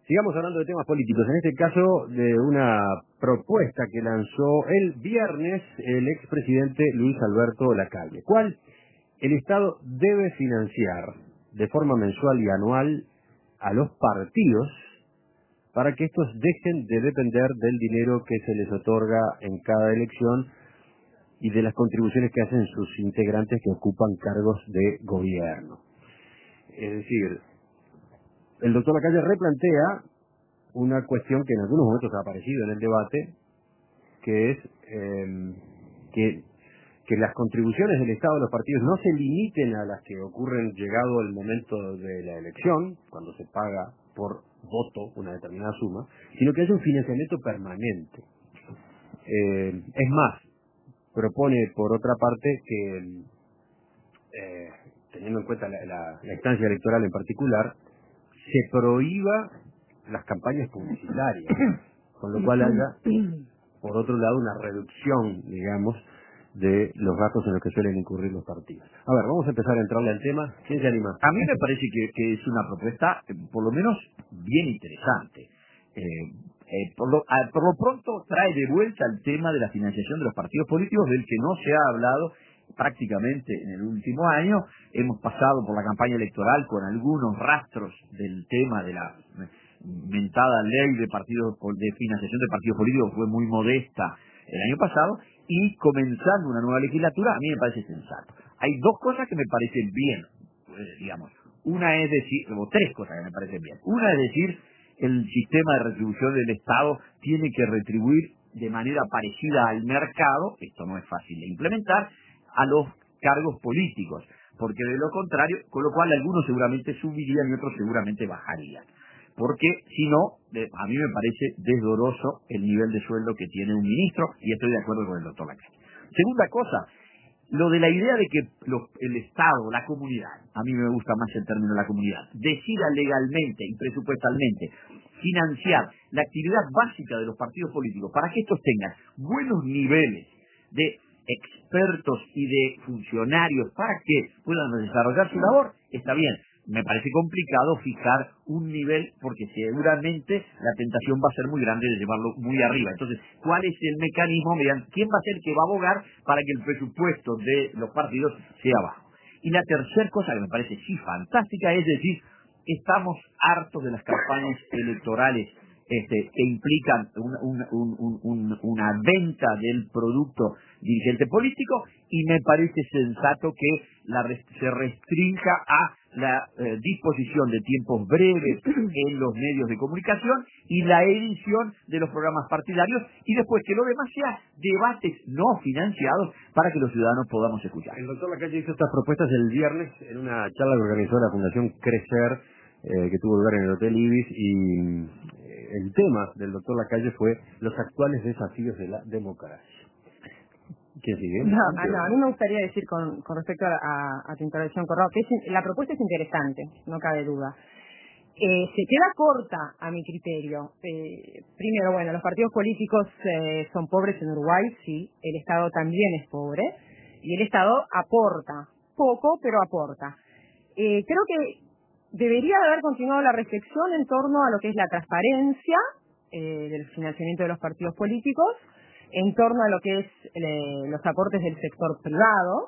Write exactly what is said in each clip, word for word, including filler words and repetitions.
Sigamos hablando de temas políticos, en este caso de una propuesta que lanzó el viernes el expresidente Luis Alberto Lacalle. ¿Cuál? El Estado debe financiar de forma mensual y anual a los partidos para que estos dejen de depender del dinero que se les otorga en cada elección y de las contribuciones que hacen sus integrantes que ocupan cargos de gobierno. Es decir, el doctor Lacalle replantea una cuestión que en algunos momentos ha aparecido en el debate, que es eh, que, que las contribuciones del Estado a los partidos no se limiten a las que ocurren llegado el momento de la elección, cuando se paga por voto una determinada suma, sino que haya un financiamiento permanente. Eh, es más, propone por otra parte que, eh, teniendo en cuenta la, la, la instancia electoral en particular, se prohíba las campañas publicitarias, con lo cual haya, por otro lado, una reducción, digamos, de los gastos en los que suelen incurrir los partidos. A ver, vamos a empezar a entrarle al tema. ¿Quién se anima? A mí me parece que, que es una propuesta, eh, por lo menos, bien interesante. Eh, eh, por, lo, a, por lo pronto trae de vuelta el tema de la financiación de los partidos políticos, del que no se ha hablado prácticamente en el último año. Hemos pasado por la campaña electoral con algunos rastros del tema de la mentada ley de partidos de financiación de partidos políticos, fue muy modesta el año pasado, y comenzando una nueva legislatura, a mí me parece sensato. Hay dos cosas que me parecen bien, pues, digamos. Una es decir, o tres cosas que me parecen bien. Una es decir, el sistema de retribución del Estado tiene que retribuir de manera parecida al mercado, esto no es fácil de implementar, a los cargos políticos, porque de lo contrario, con lo cual algunos seguramente subirían y otros seguramente bajarían. Porque si no, a mí me parece desdoroso el nivel de sueldo que tiene un ministro, y estoy de acuerdo con el doctor Lacalle. Segunda cosa, lo de la idea de que los, el Estado, la comunidad, a mí me gusta más el término la comunidad, decida legalmente y presupuestalmente financiar la actividad básica de los partidos políticos para que estos tengan buenos niveles de expertos y de funcionarios para que puedan desarrollar su labor, está bien. Me parece complicado fijar un nivel porque seguramente la tentación va a ser muy grande de llevarlo muy arriba. Entonces, ¿cuál es el mecanismo? Mediante, ¿quién va a ser el que va a abogar para que el presupuesto de los partidos sea bajo? Y la tercera cosa que me parece sí fantástica es decir, estamos hartos de las campañas electorales este, que implican una, una, un, un, un, una venta del producto dirigente político, y me parece sensato que la, se restrinja a la eh, disposición de tiempos breves en los medios de comunicación y la edición de los programas partidarios, y después que lo demás sea debates no financiados para que los ciudadanos podamos escuchar. El doctor Lacalle hizo estas propuestas el viernes en una charla que organizó la Fundación Crecer, eh, que tuvo lugar en el Hotel Ibis, y eh, el tema del doctor Lacalle fue los actuales desafíos de la democracia. ¿Quién sigue? No, ah, no, a mí me gustaría decir con, con respecto a, a, a tu intervención, Corrado, que es, la propuesta es interesante, no cabe duda. Eh, se queda corta a mi criterio. Eh, primero, bueno, los partidos políticos eh, son pobres en Uruguay, sí, el Estado también es pobre, y el Estado aporta, poco, pero aporta. Eh, creo que debería haber continuado la reflexión en torno a lo que es la transparencia eh, del financiamiento de los partidos políticos, en torno a lo que es eh, los aportes del sector privado,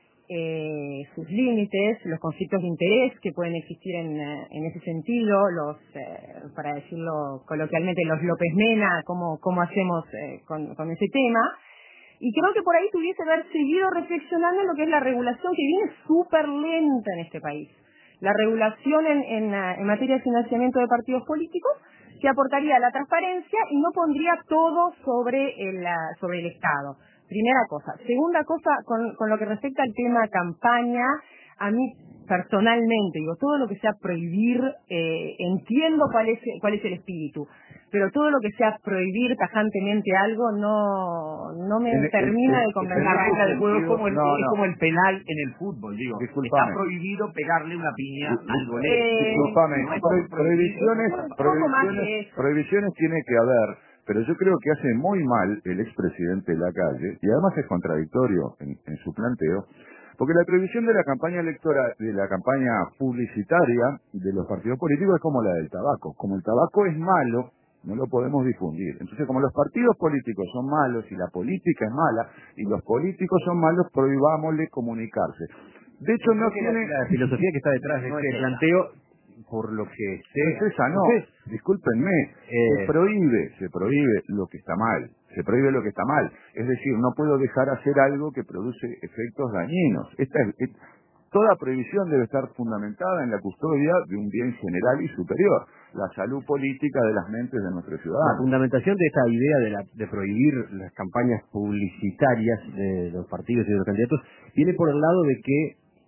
eh, sus límites, los conflictos de interés que pueden existir en, en ese sentido, los, eh, para decirlo coloquialmente, los López Mena, cómo, cómo hacemos eh, con, con ese tema. Y creo que por ahí tuviese que haber seguido reflexionando en lo que es la regulación, que viene súper lenta en este país. La regulación en, en, en materia de financiamiento de partidos políticos, que aportaría la transparencia y no pondría todo sobre el, sobre el Estado. Primera cosa. Segunda cosa, con, con lo que respecta al tema campaña, a mí personalmente, digo, todo lo que sea prohibir, eh, entiendo cuál es, cuál es el espíritu, pero todo lo que sea prohibir tajantemente algo no no me el, termina el, de convencer. La regla de juego es como, el, no, es no. como el penal en el fútbol, digo. Disculpame. Está prohibido pegarle una piña al golero. Eh, Disculpame, no pro, prohibiciones, prohibiciones, prohibiciones tiene que haber, pero yo creo que hace muy mal el expresidente Lacalle, y además es contradictorio en, en su planteo, Porque la prohibición de la campaña electoral, de la campaña publicitaria de los partidos políticos es como la del tabaco. Como el tabaco es malo, no lo podemos difundir. Entonces, como los partidos políticos son malos y la política es mala, y los políticos son malos, prohibámosle comunicarse. De hecho, no tiene... La filosofía que está detrás de no este es planteo, por lo que sé... No es esa, no. Discúlpenme. Eh, se prohíbe, se prohíbe lo que está mal. Se prohíbe lo que está mal. Es decir, no puedo dejar hacer algo que produce efectos dañinos. Esta es, es, toda prohibición debe estar fundamentada en la custodia de un bien general y superior, la salud política de las mentes de nuestros ciudadanos. La fundamentación de esta idea de, la, de prohibir las campañas publicitarias de los partidos y de los candidatos viene por el lado de que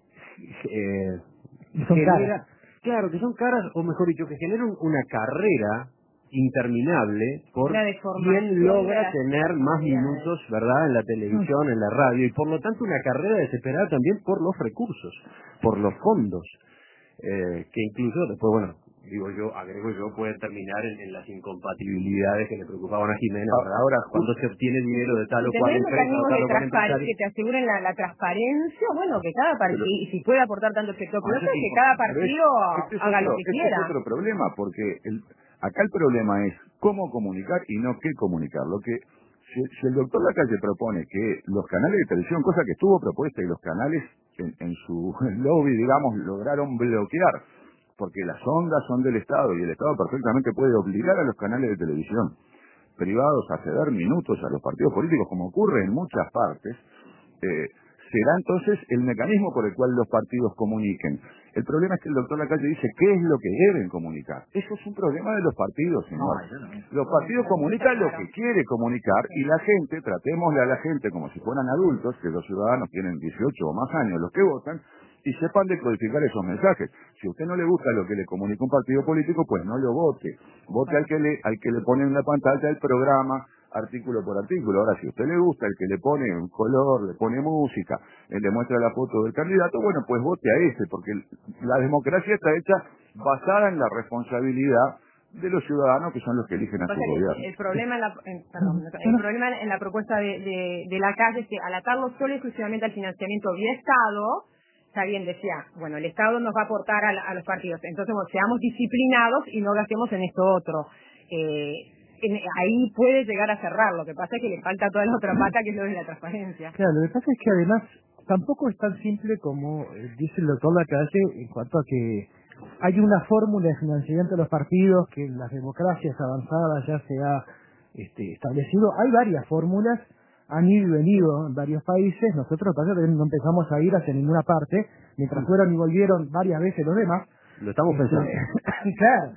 eh, son genera, caras. claro, que son caras, o mejor dicho, que generan una carrera interminable por quien logra tener más minutos, ¿verdad?, en la televisión, en la radio, y por lo tanto una carrera desesperada también por los recursos, por los fondos, eh, que incluso después, bueno, digo yo, agrego yo, pueden terminar en, en las incompatibilidades que le preocupaban a Jimena, ¿verdad? Ahora, cuando se obtiene dinero de tal o cual empresa, o tal o cual empresario, que te aseguren la, la transparencia, bueno, que cada partido, y si puede aportar tanto efecto, pero es que cada partido este es haga otro, lo que este quiera. Es otro problema, porque el, acá el problema es cómo comunicar y no qué comunicar. Lo que si, si el doctor Lacalle propone que los canales de televisión, cosa que estuvo propuesta y los canales en, en su lobby, digamos, lograron bloquear, porque las ondas son del Estado y el Estado perfectamente puede obligar a los canales de televisión privados a ceder minutos a los partidos políticos, como ocurre en muchas partes, eh, será entonces el mecanismo por el cual los partidos comuniquen. El problema es que el doctor Lacalle dice qué es lo que deben comunicar. Eso es un problema de los partidos, señor. Los partidos comunican lo que quiere comunicar y la gente, tratémosle a la gente como si fueran adultos, que los ciudadanos tienen dieciocho o más años los que votan, y sepan decodificar esos mensajes. Si a usted no le gusta lo que le comunica un partido político, pues no lo vote. Vote al que le, al que le pone en la pantalla el programa, artículo por artículo. Ahora, si a usted le gusta el que le pone un color, le pone música, le muestra la foto del candidato, bueno, pues vote a ese, porque la democracia está hecha basada en la responsabilidad de los ciudadanos que son los que eligen a su gobierno. El problema en la, en, perdón, el problema en la propuesta de, de, de Lacalle es que al atarlo solo y exclusivamente al financiamiento vía Estado, está bien, decía, bueno, el Estado nos va a aportar a, la, a los partidos, entonces bueno, seamos disciplinados y no gastemos en esto otro. Eh, en, ahí puede llegar a cerrar, lo que pasa es que le falta toda la otra pata que es lo de la transparencia. Claro, lo que pasa es que además tampoco es tan simple como dice el doctor Lacalle en cuanto a que hay una fórmula de financiamiento de los partidos que en las democracias avanzadas ya se ha este, establecido. Hay varias fórmulas, han ido y venido en varios países. Nosotros no empezamos a ir hacia ninguna parte, mientras fueron y volvieron varias veces los demás. Lo estamos pensando. Este, claro,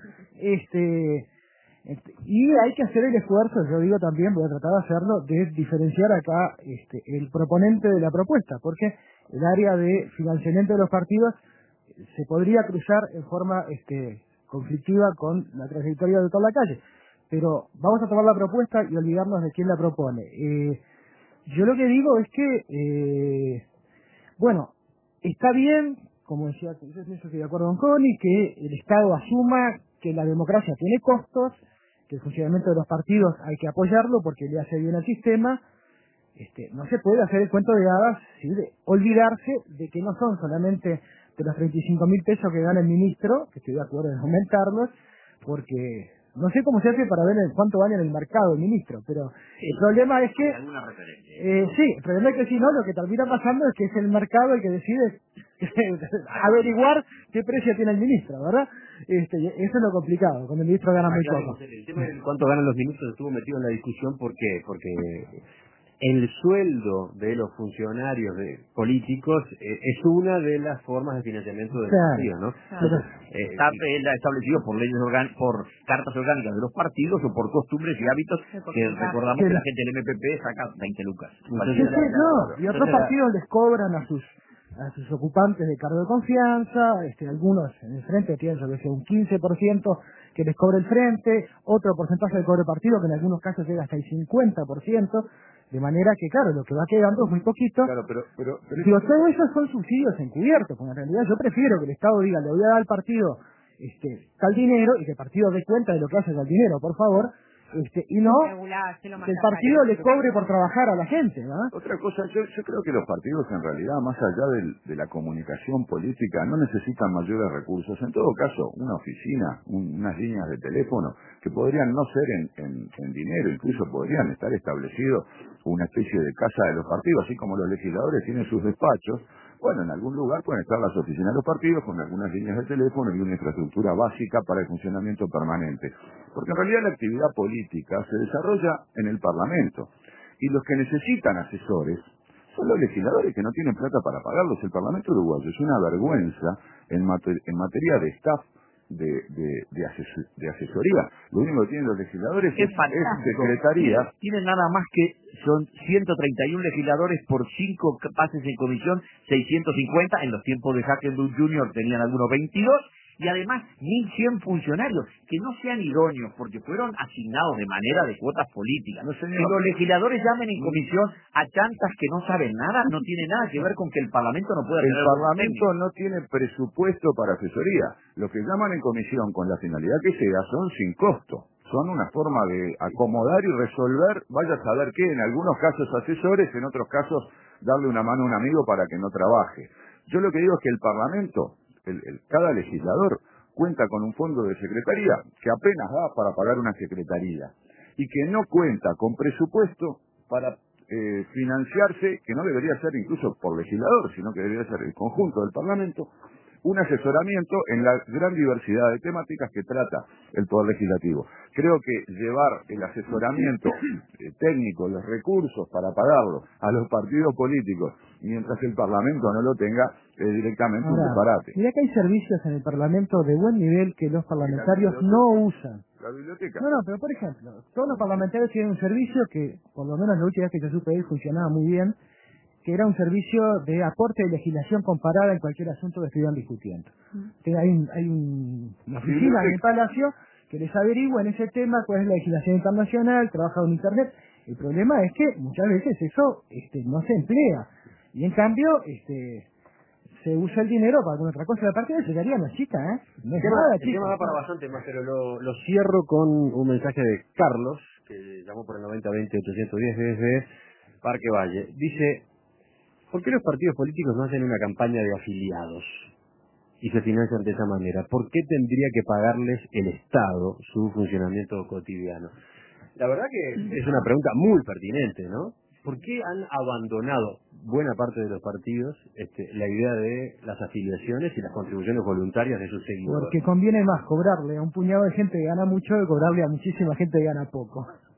este, este, y hay que hacer el esfuerzo, yo digo también, voy a tratar de hacerlo, de diferenciar acá este, el proponente de la propuesta, porque el área de financiamiento de los partidos se podría cruzar en forma este, conflictiva con la trayectoria de toda la calle. Pero vamos a tomar la propuesta y olvidarnos de quién la propone. Eh, yo lo que digo es que, eh, bueno, está bien, como decía, yo estoy de acuerdo con Connie, que el Estado asuma que la democracia tiene costos, que el funcionamiento de los partidos hay que apoyarlo porque le hace bien al sistema. Este, no se puede hacer el cuento de hadas, ¿sí? De olvidarse de que no son solamente de los treinta y cinco mil pesos que gana el ministro, que estoy de acuerdo en aumentarlos, porque no sé cómo se hace para ver cuánto vale en el mercado el ministro, pero sí, el problema es que eh, sí, el problema es que si no, lo que termina pasando es que es el mercado el que decide averiguar qué precio tiene el ministro, ¿verdad? Este, eso es lo complicado, cuando el ministro gana muy poco. El tema de cuánto ganan los ministros estuvo metido en la discusión, ¿por qué? Porque el sueldo de los funcionarios de políticos eh, es una de las formas de financiamiento del claro, partido, ¿no? Claro. Eh, está establecido por leyes organ por cartas orgánicas de los partidos o por costumbres y hábitos que recordamos que la gente del M P P saca veinte lucas. Sí, sí, no, y otros partidos les cobran a sus a sus ocupantes de cargo de confianza, este, algunos en el frente tienen sobre un quince por ciento que les cobre el frente, otro porcentaje de cobre partido que en algunos casos llega hasta el cincuenta por ciento, de manera que claro, lo que va quedando es muy poquito. Claro, pero, pero, pero Digo, todo eso son subsidios encubiertos, porque en realidad yo prefiero que el Estado diga, le voy a dar al partido este tal dinero y que el partido dé cuenta de lo que hace con el dinero, por favor, este, y no regular, que el partido le cobre por trabajar a la gente, ¿no? Otra cosa, yo, yo creo que los partidos en realidad, más allá del, de la comunicación política, no necesitan mayores recursos. En todo caso, una oficina, un, unas líneas de teléfono, que podrían no ser en, en, en dinero, incluso podrían estar establecidos una especie de casa de los partidos, así como los legisladores tienen sus despachos. Bueno, en algún lugar pueden estar las oficinas de los partidos con algunas líneas de teléfono y una infraestructura básica para el funcionamiento permanente. Porque en realidad la actividad política se desarrolla en el Parlamento. Y los que necesitan asesores son los legisladores que no tienen plata para pagarlos. El Parlamento uruguayo es una vergüenza en, mater en materia de staff de, de, de, asesor de asesoría. Lo único que tienen los legisladores es, es, es secretaría. Tienen, tienen nada más que son ciento treinta y uno legisladores por cinco pases en comisión, seiscientos cincuenta. En los tiempos de Hackenberg junior tenían algunos veintidós. Y además mil cien funcionarios que no sean idóneos porque fueron asignados de manera de cuotas políticas. No, señor. Que los legisladores llamen en comisión a tantas que no saben nada, no tiene nada que ver con que el Parlamento no pueda el tener... El Parlamento no tiene presupuesto para asesoría. Los que llaman en comisión con la finalidad que sea son sin costo. Son una forma de acomodar y resolver, vaya a saber qué, en algunos casos asesores, en otros casos darle una mano a un amigo para que no trabaje. Yo lo que digo es que el Parlamento, El, el, cada legislador cuenta con un fondo de secretaría que apenas da para pagar una secretaría y que no cuenta con presupuesto para eh, financiarse, que no debería ser incluso por legislador, sino que debería ser el conjunto del Parlamento, un asesoramiento en la gran diversidad de temáticas que trata el Poder Legislativo. Creo que llevar el asesoramiento eh, técnico, los recursos para pagarlo a los partidos políticos, mientras el Parlamento no lo tenga, es directamente Ahora, un disparate. Mira que hay servicios en el Parlamento de buen nivel que los parlamentarios no usan. La biblioteca. No, no, pero por ejemplo, todos los parlamentarios tienen un servicio que, por lo menos la última vez que yo supe de él, funcionaba muy bien, que era un servicio de aporte de legislación comparada en cualquier asunto que estuvieran discutiendo. Mm. Hay, un, hay un, una oficina en el Palacio que les averigua en ese tema cuál es la legislación internacional, trabaja con Internet. El problema es que muchas veces eso este, no se emplea. Y en cambio, este se usa el dinero para alguna otra cosa. La parte de secretaría no es chica, ¿eh? No es tema, nada el chica. tema da para bastante más, pero lo, lo cierro con un mensaje de Carlos, que llamó por el noventa veinte ochocientos diez desde Parque Valle. Dice: ¿por qué los partidos políticos no hacen una campaña de afiliados y se financian de esa manera? ¿Por qué tendría que pagarles el Estado su funcionamiento cotidiano? La verdad que es una pregunta muy pertinente, ¿no? ¿Por qué han abandonado buena parte de los partidos este, la idea de las afiliaciones y las contribuciones voluntarias de sus seguidores? Porque conviene más cobrarle a un puñado de gente que gana mucho que cobrarle a muchísima gente que gana poco.